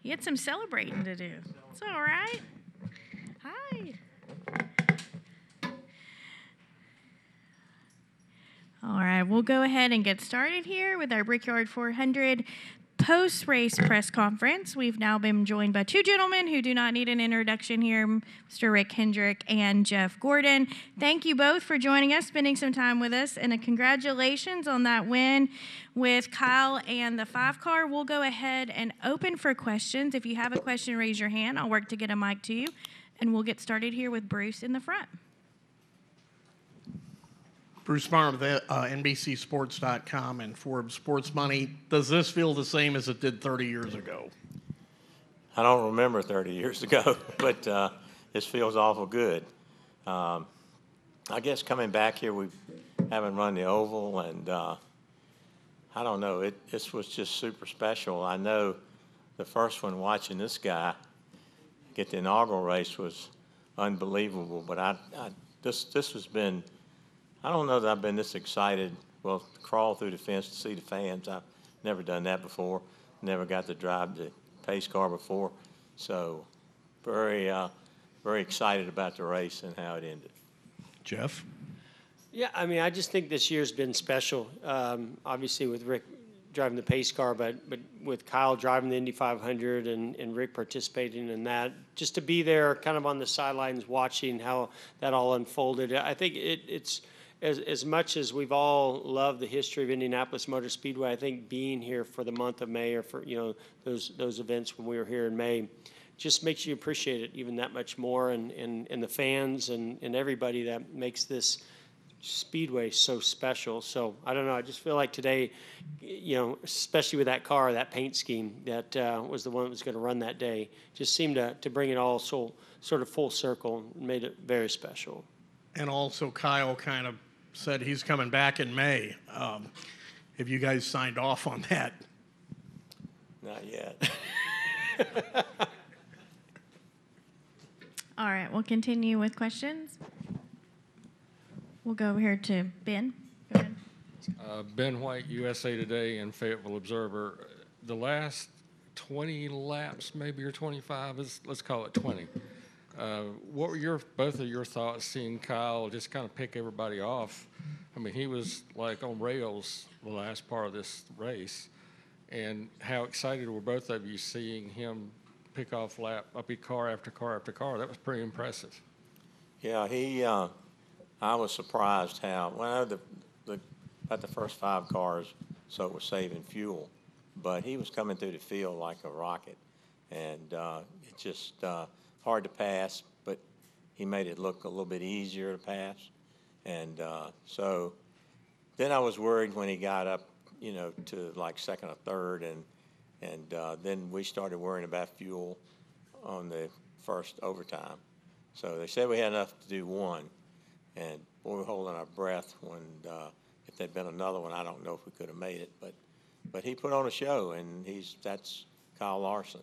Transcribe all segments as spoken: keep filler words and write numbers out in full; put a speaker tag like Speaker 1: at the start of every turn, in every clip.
Speaker 1: He had some celebrating to do. It's all right. Hi. All right, we'll go ahead and get started here with our Brickyard four hundred post-race press conference. We've now been joined by two gentlemen who do not need an introduction here, Mister Rick Hendrick and Jeff Gordon. Thank you both for joining us, spending some time with us, and a congratulations on that win with Kyle and the five car. We'll go ahead and open for questions. If you have a question, raise your hand. I'll work to get a mic to you, and we'll get started here with Bruce in the front.
Speaker 2: Bruce Marr with uh, N B C Sports dot com and Forbes Sports Money. Does this feel the same as it did thirty years ago?
Speaker 3: I don't remember thirty years ago, but uh, this feels awful good. Um, I guess coming back here, we haven't run the oval, and uh, I don't know. It this was just super special. I know the first one watching this guy get the inaugural race was unbelievable, but I, I this this has been. I don't know that I've been this excited. Well, to crawl through the fence to see the fans. I've never done that before. Never got to drive the pace car before. So very, uh, very excited about the race and how it ended.
Speaker 2: Jeff?
Speaker 4: Yeah, I mean, I just think this year's been special. Um, obviously with Rick driving the pace car, but but with Kyle driving the Indy five hundred and, and Rick participating in that, just to be there kind of on the sidelines watching how that all unfolded. I think it, it's – As, as much as we've all loved the history of Indianapolis Motor Speedway, I think being here for the month of May or for, you know, those those events when we were here in May just makes you appreciate it even that much more, and, and, and the fans and, and everybody that makes this Speedway so special. So I don't know, I just feel like today, you know, especially with that car, that paint scheme that uh, was the one that was going to run that day, just seemed to, to bring it all so sort of full circle and made it very special.
Speaker 2: And also Kyle kind of said he's coming back in May. Um, have you guys signed off on that?
Speaker 3: Not yet.
Speaker 1: All right, we'll continue with questions. We'll go over here to Ben. Go ahead.
Speaker 5: Uh, Ben White, U S A Today and Fayetteville Observer. The last twenty laps, maybe, or twenty-five, let's, let's call it twenty. Uh, what were your both of your thoughts seeing Kyle just kind of pick everybody off? I mean, he was like on rails the last part of this race, and how excited were both of you seeing him pick off lap, up car after car after car? That was pretty impressive.
Speaker 3: Yeah, he. Uh, I was surprised how well I know the, the about the first five cars, so it was saving fuel, but he was coming through the field like a rocket, and uh, it just. Uh, hard to pass, but he made it look a little bit easier to pass. And uh, so then I was worried when he got up, you know, to like second or third, and and uh, then we started worrying about fuel on the first overtime. So they said we had enough to do one, and we were holding our breath when uh, if there'd been another one, I don't know if we could have made it, but but he put on a show, and he's that's Kyle Larson.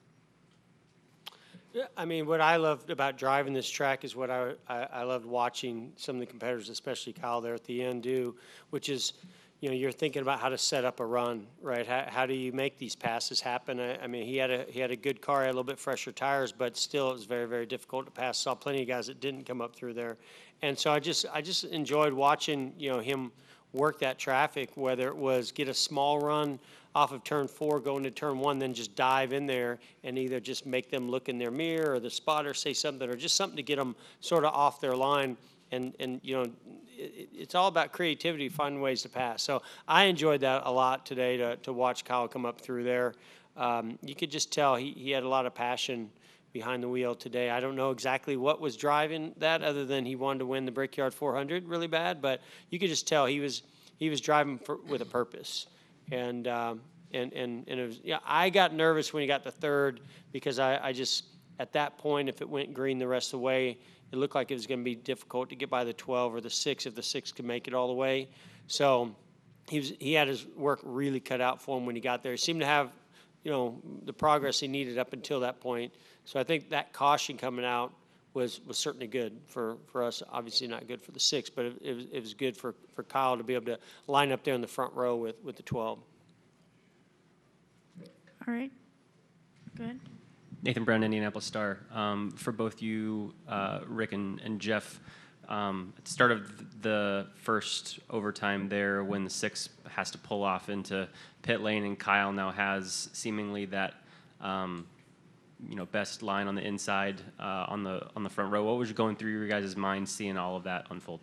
Speaker 4: Yeah, I mean, what I loved about driving this track is what I, I, I loved watching some of the competitors, especially Kyle there at the end, do, which is, you know, you're thinking about how to set up a run, right? How, how do you make these passes happen? I, I mean, he had a he had a good car, had a little bit fresher tires, but still it was very, very difficult to pass. Saw plenty of guys that didn't come up through there. And so I just I just enjoyed watching, you know, him work that traffic, whether it was get a small run off of turn four, go into turn one, then just dive in there and either just make them look in their mirror or the spotter say something or just something to get them sort of off their line. And, and you know, it, it's all about creativity, finding ways to pass. So I enjoyed that a lot today to, to watch Kyle come up through there. Um, you could just tell he, he had a lot of passion behind the wheel today. I don't know exactly what was driving that other than he wanted to win the Brickyard four hundred really bad, but you could just tell he was he was driving for, with a purpose. And, um, and, and, and it was, yeah, I got nervous when he got to third because I, I just, at that point, if it went green the rest of the way, it looked like it was going to be difficult to get by the twelve or the six if the six could make it all the way. So he was, he had his work really cut out for him when he got there. He seemed to have, you know, the progress he needed up until that point. So I think that caution coming out was was certainly good for, for us. Obviously not good for the six, but it, it, was, it was good for, for Kyle to be able to line up there in the front row with, with the twelve.
Speaker 1: All right. Good.
Speaker 6: Nathan Brown, Indianapolis Star. Um, for both you, uh, Rick and, and Jeff, um, at the start of the first overtime there, when the six has to pull off into pit lane, and Kyle now has seemingly that, um, you know, best line on the inside uh, on the on the front row. What was going through your guys' mind seeing all of that unfold?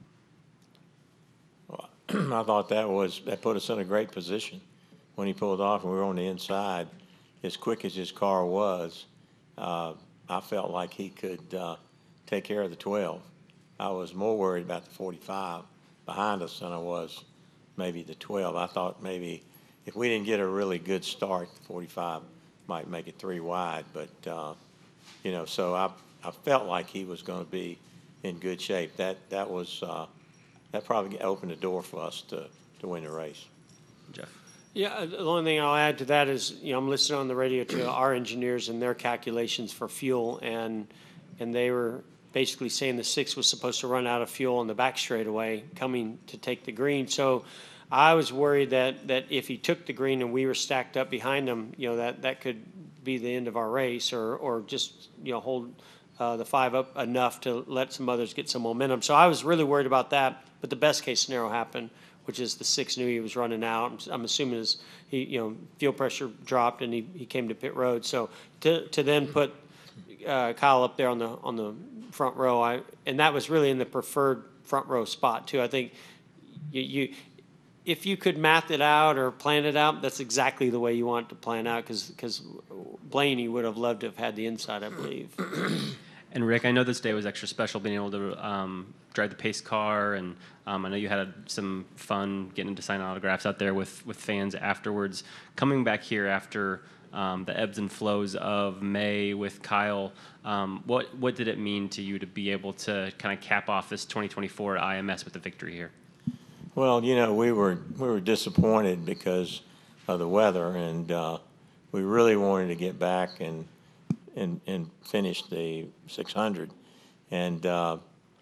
Speaker 3: Well, I thought that was that put us in a great position when he pulled off and we were on the inside. As quick as his car was, uh, I felt like he could uh, take care of the twelve. I was more worried about the forty-five behind us than I was maybe the twelve. I thought maybe if we didn't get a really good start, the forty-five might make it three wide. But, uh, you know, so I, I felt like he was going to be in good shape. That, that, was, uh, that probably opened the door for us to, to win the race.
Speaker 6: Jeff?
Speaker 4: Yeah, the only thing I'll add to that is, you know, I'm listening on the radio to our engineers and their calculations for fuel, and and they were basically saying the six was supposed to run out of fuel on the back straightaway coming to take the green. So I was worried that, that if he took the green and we were stacked up behind him, you know, that, that could be the end of our race, or, or just, you know, hold uh, the five up enough to let some others get some momentum. So I was really worried about that, but the best case scenario happened, which is the six knew he was running out. I'm, I'm assuming his, he, you know, fuel pressure dropped and he, he came to pit road. So to to then put uh, Kyle up there on the on the front row, I and that was really in the preferred front row spot too. I think you, you if you could math it out or plan it out, that's exactly the way you want it to plan out, because because Blaney would have loved to have had the inside, I believe.
Speaker 6: And Rick, I know this day was extra special, being able to um, drive the pace car, and um, I know you had some fun getting to sign autographs out there with, with fans afterwards. Coming back here after um, the ebbs and flows of May with Kyle, um, what what did it mean to you to be able to kind of cap off this twenty twenty-four I M S with a victory here?
Speaker 3: Well, you know, we were we were disappointed because of the weather, and uh, we really wanted to get back and and and finish the six hundred, and uh,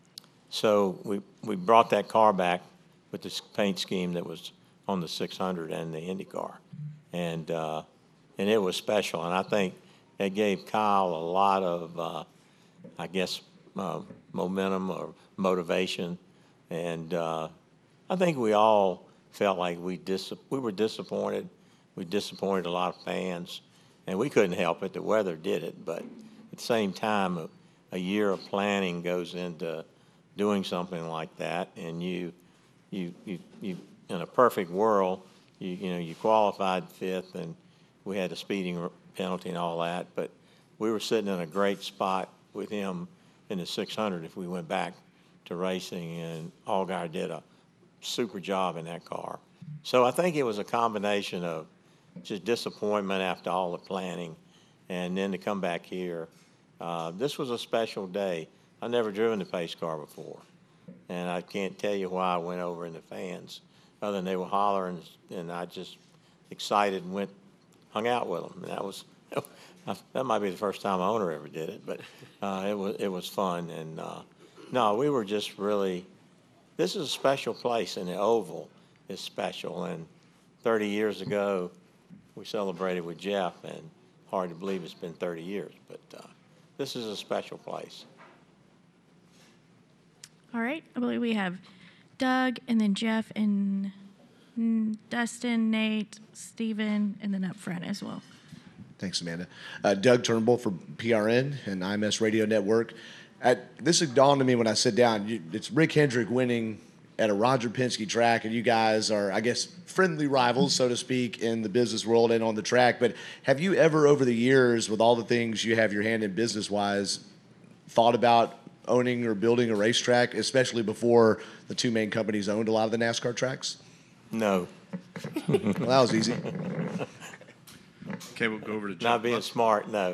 Speaker 3: so we we brought that car back with this paint scheme that was on the six hundred and the IndyCar, and uh, and it was special, and I think it gave Kyle a lot of, uh, I guess, uh, momentum or motivation, and uh, I think we all felt like we dis- we were disappointed. We disappointed a lot of fans, and we couldn't help it. The weather did it, but at the same time, a, a year of planning goes into doing something like that, and you, you, you, you in a perfect world, you, you know, you qualified fifth, and we had a speeding penalty and all that, but we were sitting in a great spot with him in the six hundred if we went back to racing, and Allgaier did a super job in that car. So I think it was a combination of just disappointment after all the planning, and then to come back here. Uh, this was a special day. I've never driven the pace car before, and I can't tell you why I went over in the fans, other than they were hollering, and I just excited and went, hung out with them. And that was that might be the first time my owner ever did it, but uh, it was it was fun. And uh, no, we were just really. This is a special place, and the Oval is special. And thirty years ago, we celebrated with Jeff, and hard to believe it's been thirty years, but uh, this is a special place.
Speaker 1: All right. I believe we have Doug, and then Jeff, and mm, Dustin, Nate, Steven, and then up front as well.
Speaker 7: Thanks, Amanda. Uh, Doug Turnbull for P R N and I M S Radio Network. At, this dawned on me when I sit down. You, it's Rick Hendrick winning at a Roger Penske track, and you guys are, I guess, friendly rivals, so to speak, in the business world and on the track. But have you ever, over the years, with all the things you have your hand in business-wise, thought about owning or building a racetrack, especially before the two main companies owned a lot of the NASCAR tracks?
Speaker 3: No.
Speaker 7: Well, that was easy.
Speaker 8: Okay, we'll go over to Jeff.
Speaker 3: Not being
Speaker 8: Buck.
Speaker 3: smart, no.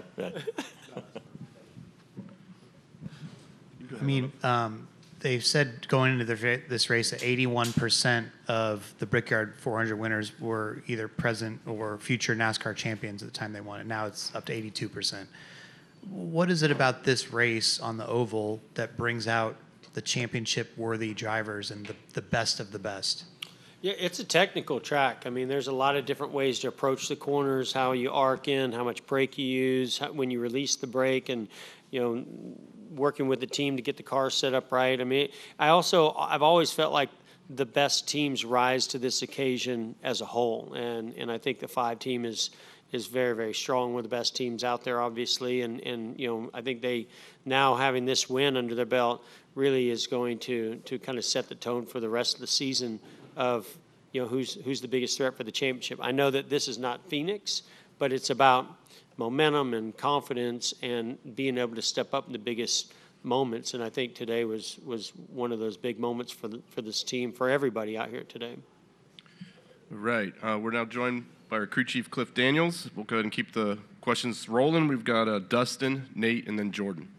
Speaker 9: I mean, um, they've said going into the, this race that eighty-one percent of the Brickyard four hundred winners were either present or future NASCAR champions at the time they won it. Now it's up to eighty-two percent. What is it about this race on the oval that brings out the championship-worthy drivers and the, the best of the best?
Speaker 4: Yeah, it's a technical track. I mean, there's a lot of different ways to approach the corners, how you arc in, how much brake you use, how, when you release the brake, and, you know, working with the team to get the car set up right. I mean, I also, I've always felt like the best teams rise to this occasion as a whole. And, and I think the five team is, is very, very strong. One of the best teams out there, obviously. And, and, you know, I think they, now having this win under their belt really is going to, to kind of set the tone for the rest of the season of, you know, who's, who's the biggest threat for the championship. I know that this is not Phoenix, but it's about momentum and confidence and being able to step up in the biggest moments. And I think today was, was one of those big moments for the, for this team, for everybody out here today.
Speaker 8: Right. Uh, we're now joined by our crew chief, Cliff Daniels. We'll go ahead and keep the questions rolling. We've got uh, Dustin, Nate, and then Jordan.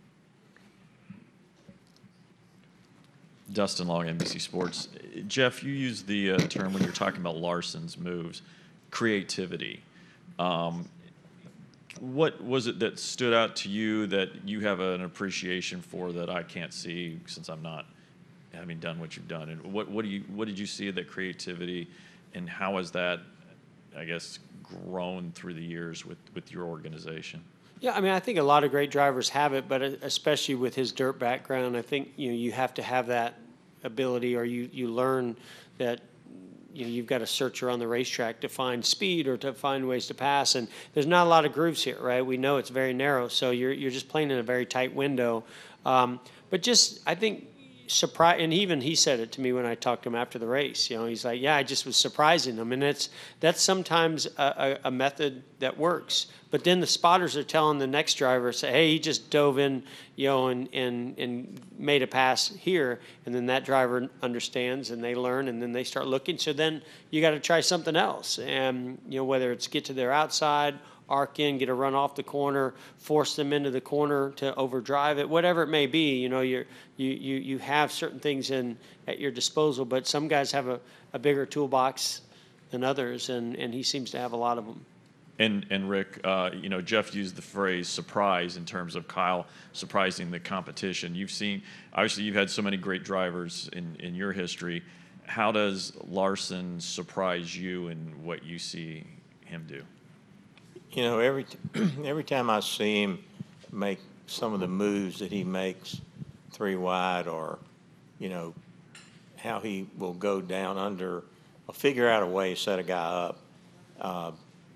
Speaker 10: Dustin Long, N B C Sports. Jeff, you used the uh, term when you're talking about Larson's moves, creativity. Um, what was it that stood out to you that you have an appreciation for that I can't see since I'm not having done what you've done? And what, what do you what did you see of that creativity, and how has that, I guess, grown through the years with, with your organization?
Speaker 4: Yeah, I mean, I think a lot of great drivers have it, but especially with his dirt background, I think, you know, you have to have that ability, or you, you learn that, you know, you've got to search around the racetrack to find speed or to find ways to pass. And there's not a lot of grooves here, right? We know it's very narrow, so you're you're just playing in a very tight window. Um, but just, I think, surprise, and even he said it to me when I talked to him after the race. You know, he's like, "Yeah, I just was surprising them," and it's that's sometimes a, a, a method that works. But then the spotters are telling the next driver, "Say, hey, he just dove in, you know, and and and made a pass here," and then that driver understands and they learn, and then they start looking. So then you got to try something else, and you know, whether it's get to their outside, arc in, get a run off the corner, force them into the corner to overdrive it, whatever it may be. You know, you're, you you you have certain things in at your disposal, but some guys have a, a bigger toolbox than others, and, and he seems to have a lot of them.
Speaker 10: And and Rick, uh, you know, Jeff used the phrase surprise in terms of Kyle surprising the competition. You've seen, obviously, you've had so many great drivers in, in your history. How does Larson surprise you in what you see him do?
Speaker 3: You know, every t- every time I see him make some of the moves that he makes three wide, or, you know, how he will go down under, or figure out a way to set a guy up. Uh,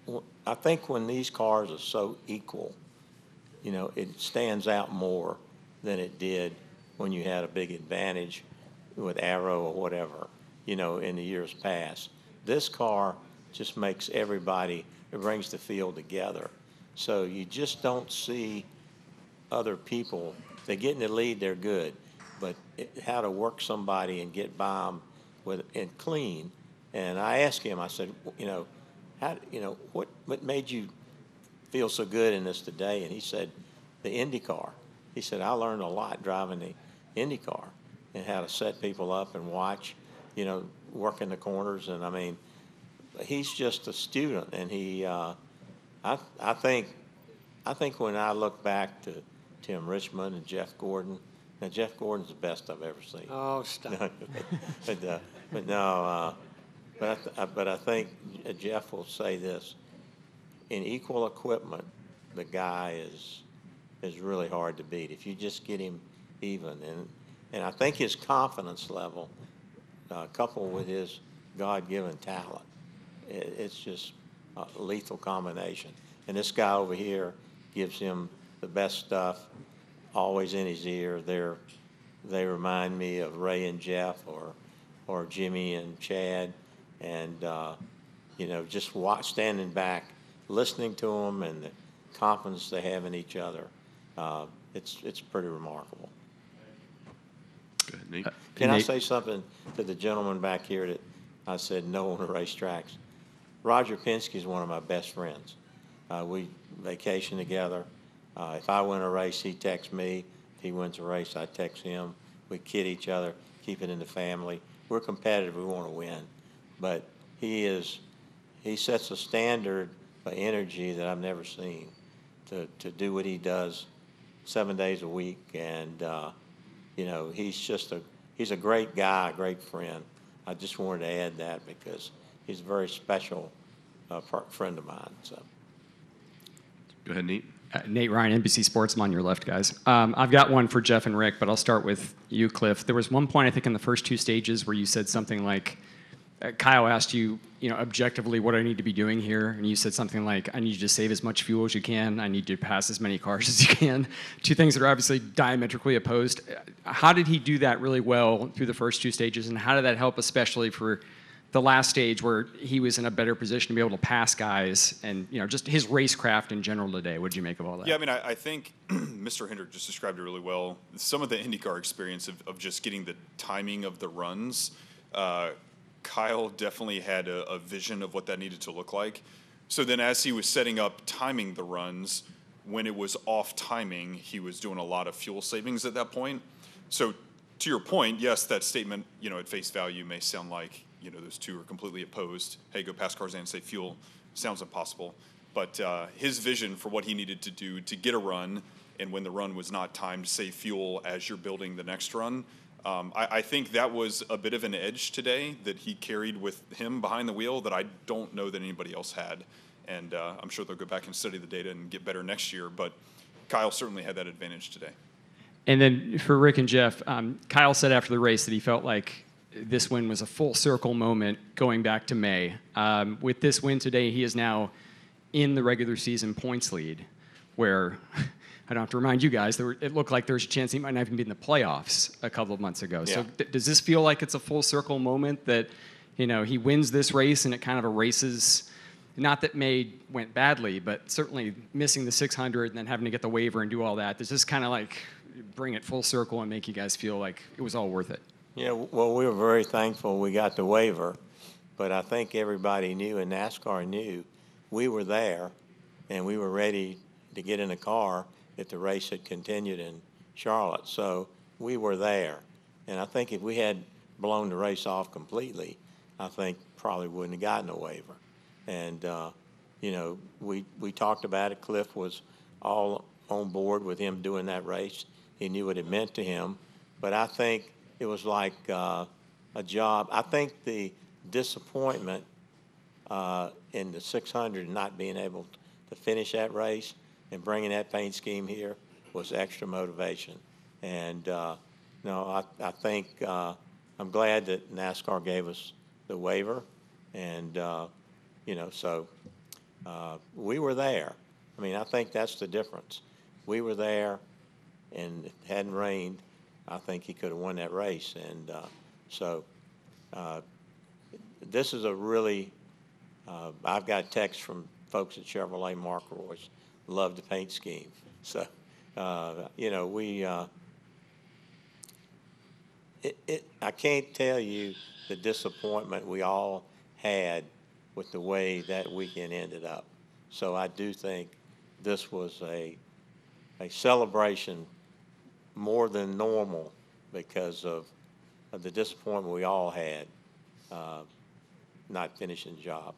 Speaker 3: I think when these cars are so equal, you know, it stands out more than it did when you had a big advantage with Arrow or whatever, you know, in the years past. This car just makes everybody, it brings the field together. So you just don't see other people. They get in the lead, they're good. But it, how to work somebody and get by them with, and clean. And I asked him, I said, you know, how, you know, what, what made you feel so good in this today? And he said, the IndyCar. He said, I learned a lot driving the IndyCar and how to set people up and watch, you know, working the corners. And I mean, he's just a student, and he, uh, I, I think, I think when I look back to Tim Richmond and Jeff Gordon, now Jeff Gordon's the best I've ever seen.
Speaker 4: Oh, stop.
Speaker 3: but, uh, but no, uh, but I, th- but I think Jeff will say this: in equal equipment, the guy is is really hard to beat. If you just get him even, and and I think his confidence level, uh, coupled with his God-given talent, it, it's just a lethal combination. And this guy over here gives him the best stuff, always in his ear. They're, they remind me of Ray and Jeff, or or Jimmy and Chad, and uh, you know, just watch, standing back, listening to them, and the confidence they have in each other. Uh, it's it's pretty remarkable.
Speaker 8: Go ahead, Nate.
Speaker 3: Can I
Speaker 10: Nate-
Speaker 3: say something to the gentleman back here that I said no on the racetracks? Roger Penske is one of my best friends. Uh, we vacation together. Uh, if I win a race, he texts me. If he wins a race, I text him. We kid each other, keep it in the family. We're competitive. We want to win. But he is, he sets a standard of energy that I've never seen to, to do what he does seven days a week. And, uh, you know, he's just a, he's a great guy, a great friend. I just wanted to add that because he's a very special uh, par- friend of mine. So.
Speaker 8: Go ahead, Nate.
Speaker 11: Uh, Nate Ryan, N B C Sports. I'm on your left, guys. Um, I've got one for Jeff and Rick, but I'll start with you, Cliff. There was one point, I think, in the first two stages where you said something like, uh, Kyle asked you, you know, objectively, what do I need to be doing here? And you said something like, I need you to save as much fuel as you can. I need you to pass as many cars as you can. Two things that are obviously diametrically opposed. How did he do that really well through the first two stages, and how did that help, especially for the last stage where he was in a better position to be able to pass guys and, you know, just his racecraft in general today? What did you make of all that?
Speaker 12: Yeah, I mean, I, I think Mister Hendrick just described it really well. Some of the IndyCar experience of, of just getting the timing of the runs, uh, Kyle definitely had a, a vision of what that needed to look like. So then as he was setting up timing the runs, when it was off timing, he was doing a lot of fuel savings at that point. So to your point, yes, that statement, you know, at face value may sound like, you know, those two are completely opposed. Hey, go past cars and save fuel. Sounds impossible. But uh, his vision for what he needed to do to get a run, and when the run was not timed, save fuel as you're building the next run, um, I, I think that was a bit of an edge today that he carried with him behind the wheel that I don't know that anybody else had. And uh, I'm sure they'll go back and study the data and get better next year. But Kyle certainly had that advantage today.
Speaker 11: And then for Rick and Jeff, um, Kyle said after the race that he felt like this win was a full circle moment going back to May. Um, with this win today, he is now in the regular season points lead, where I don't have to remind you guys, there were, it looked like there was a chance he might not even be in the playoffs a couple of months ago.
Speaker 3: Yeah.
Speaker 11: So th- does this feel like it's a full circle moment that, you know, he wins this race and it kind of erases, not that May went badly, but certainly missing the six hundred and then having to get the waiver and do all that. Does this kind of like bring it full circle and make you guys feel like it was all worth it?
Speaker 3: Yeah, well, we were very thankful we got the waiver, but I think everybody knew and NASCAR knew we were there and we were ready to get in a car if the race had continued in Charlotte. So we were there. And I think if we had blown the race off completely, I think probably wouldn't have gotten a waiver. And, uh, you know, we, we talked about it. Cliff was all on board with him doing that race. He knew what it meant to him. But I think it was like uh, a job. I think the disappointment uh, in the six hundred not being able to finish that race and bringing that paint scheme here was extra motivation. And, uh, no, I, I think uh, I'm glad that NASCAR gave us the waiver. And, uh, you know, so uh, we were there. I mean, I think that's the difference. We were there, and it hadn't rained. I think he could have won that race. And uh, so uh, this is a really, uh, I've got texts from folks at Chevrolet Marker Royce, love the paint scheme. So, uh, you know, we, uh, it, it, I can't tell you the disappointment we all had with the way that weekend ended up. So I do think this was a, a celebration more than normal because of, of the disappointment we all had uh, not finishing the job.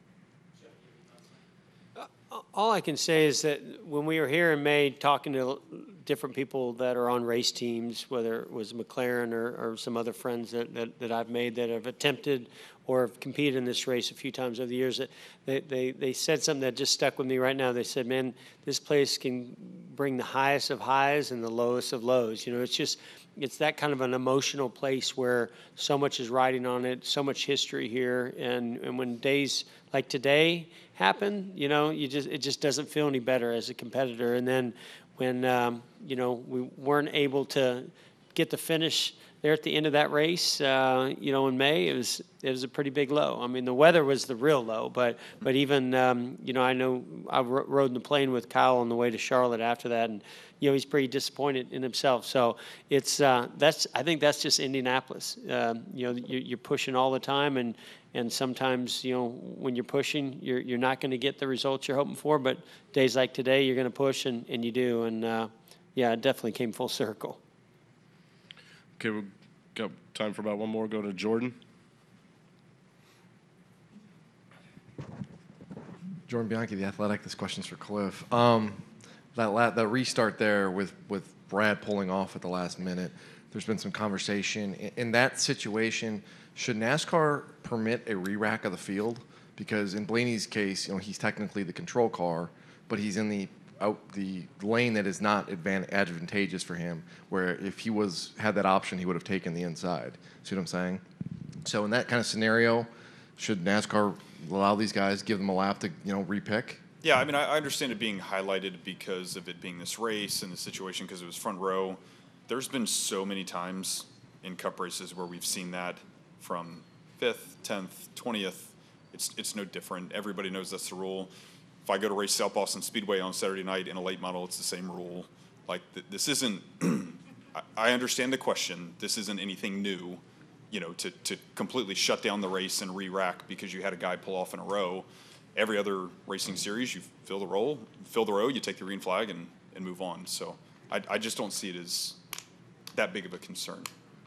Speaker 4: All I can say is that when we were here in May talking to different people that are on race teams, whether it was McLaren or, or some other friends that, that, that I've made that have attempted or have competed in this race a few times over the years, that they, they, they said something that just stuck with me right now. They said, man, this place can bring the highest of highs and the lowest of lows. You know, it's just, it's that kind of an emotional place where so much is riding on it, so much history here. And, and when days like today happen, you know, you just, it just doesn't feel any better as a competitor. And then when, um, you know, we weren't able to get the finish there at the end of that race, uh, you know, in May, it was it was a pretty big low. I mean, the weather was the real low, but but even um, you know, I know I ro- rode in the plane with Kyle on the way to Charlotte after that, and you know, he's pretty disappointed in himself. So it's uh, that's I think that's just Indianapolis. Uh, you know, you're, you're pushing all the time, and and sometimes you know when you're pushing, you're you're not going to get the results you're hoping for. But days like today, you're going to push, and, and you do, and uh, yeah, it definitely came full circle.
Speaker 8: Okay, we've got time for about one more. Go to Jordan.
Speaker 13: Jordan Bianchi, The Athletic. This question's for Cliff. Um, that la- that restart there with, with Brad pulling off at the last minute, there's been some conversation. In, in that situation, should NASCAR permit a re-rack of the field? Because in Blaney's case, you know, he's technically the control car, but he's in the out the lane that is not advan- advantageous for him, where if he was had that option, he would have taken the inside. See what I'm saying? So in that kind of scenario, should NASCAR allow these guys, give them a lap to, you know, re-pick?
Speaker 12: Yeah, I mean, I I understand it being highlighted because of it being this race and the situation because it was front row. There's been so many times in Cup races where we've seen that from fifth, tenth, twentieth. It's it's no different. Everybody knows that's the rule. If I go to race South Boston Speedway on Saturday night in a late model, it's the same rule. Like, th- this isn't, I, I understand the question. This isn't anything new, you know, to, to completely shut down the race and re-rack because you had a guy pull off in a row. Every other racing series, you fill the roll, fill the row, you take the green flag and, and move on. So I, I just don't see it as that big of a concern.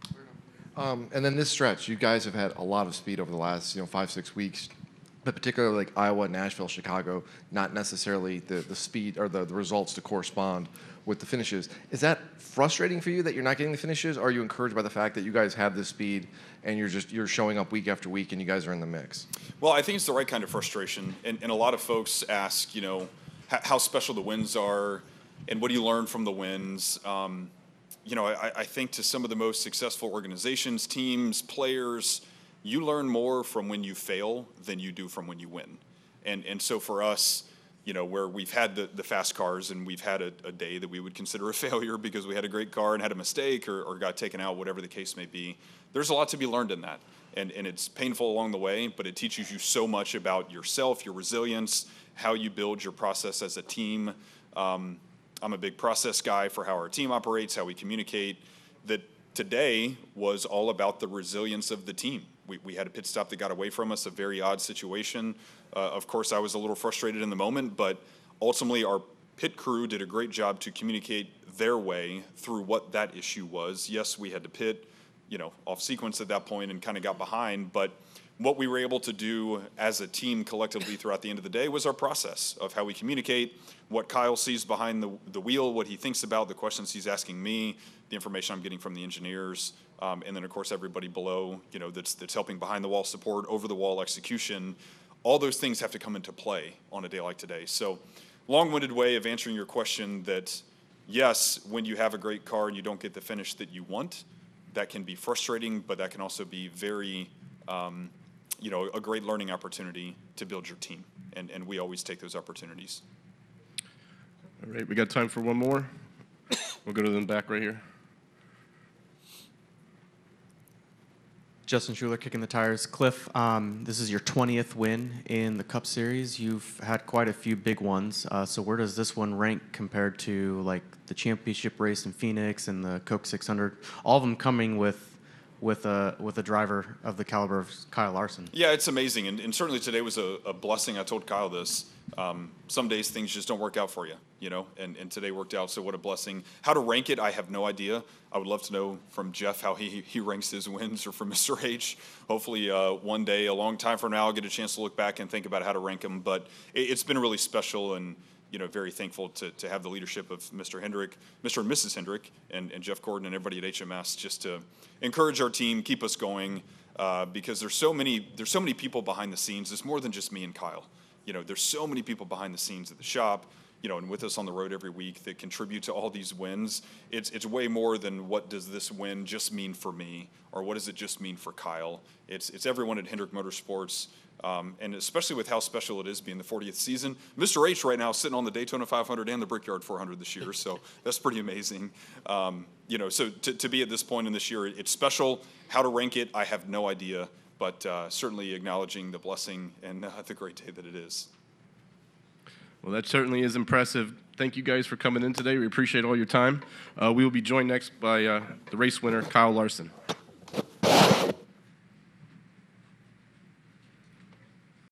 Speaker 13: Um, and then this stretch, you guys have had a lot of speed over the last, you know, five, six weeks, but particularly like Iowa, Nashville, Chicago, not necessarily the, the speed or the, the results to correspond with the finishes. Is that frustrating for you that you're not getting the finishes? Or are you encouraged by the fact that you guys have this speed and you're just you're showing up week after week and you guys are in the mix?
Speaker 12: Well, I think it's the right kind of frustration. And, and a lot of folks ask, you know, h- how special the wins are and what do you learn from the wins? Um, you know, I, I think to some of the most successful organizations, teams, players, you learn more from when you fail than you do from when you win. And and so for us, you know, where we've had the, the fast cars and we've had a, a day that we would consider a failure because we had a great car and had a mistake or, or got taken out, whatever the case may be, there's a lot to be learned in that. And, and it's painful along the way, but it teaches you so much about yourself, your resilience, how you build your process as a team. Um, I'm a big process guy for how our team operates, how we communicate. That today was all about the resilience of the team. We, we had a pit stop that got away from us, a very odd situation. Uh, of course, I was a little frustrated in the moment, but ultimately our pit crew did a great job to communicate their way through what that issue was. Yes, we had to pit, you know, off sequence at that point and kind of got behind, but what we were able to do as a team collectively throughout the end of the day was our process of how we communicate, what Kyle sees behind the, the wheel, what he thinks about, the questions he's asking me, the information I'm getting from the engineers, um, and then, of course, everybody below, you know, that's that's helping behind the wall support, over the wall execution. All those things have to come into play on a day like today. So, long-winded way of answering your question that, yes, when you have a great car and you don't get the finish that you want, that can be frustrating, but that can also be very, um, you know, a great learning opportunity to build your team. And, and we always take those opportunities.
Speaker 8: All right, we got time for one more. We'll go to the back right here.
Speaker 14: Justin Schuler, Kicking the Tires. Cliff, um, this is your twentieth win in the Cup Series. You've had quite a few big ones. Uh, so where does this one rank compared to like the championship race in Phoenix and the Coke six hundred? All of them coming with with a with a driver of the caliber of Kyle Larson.
Speaker 12: Yeah, it's amazing, and, and certainly today was a, a blessing. I told Kyle this. Um, some days things just don't work out for you, you know, and, and today worked out, so what a blessing. How to rank it, I have no idea. I would love to know from Jeff how he, he ranks his wins, or from Mister H. Hopefully uh, one day, a long time from now, I'll get a chance to look back and think about how to rank them, but it, it's been really special, and you know, very thankful to, to have the leadership of Mister Hendrick, Mister and Missus Hendrick, and, and Jeff Gordon and everybody at H M S just to encourage our team, keep us going, uh, because there's so many there's so many people behind the scenes. It's more than just me and Kyle. You know, there's so many people behind the scenes at the shop, you know, and with us on the road every week that contribute to all these wins. It's it's way more than what does this win just mean for me, or what does it just mean for Kyle. It's it's everyone at Hendrick Motorsports. Um, and especially with how special it is being the fortieth season. Mister H right now is sitting on the Daytona five hundred and the Brickyard four hundred this year, so that's pretty amazing. Um, you know, so to, to be at this point in this year, it's special. How to rank it, I have no idea, but uh, certainly acknowledging the blessing and uh, the great day that it is.
Speaker 8: Well, that certainly is impressive. Thank you guys for coming in today. We appreciate all your time. Uh, we will be joined next by uh, the race winner, Kyle Larson.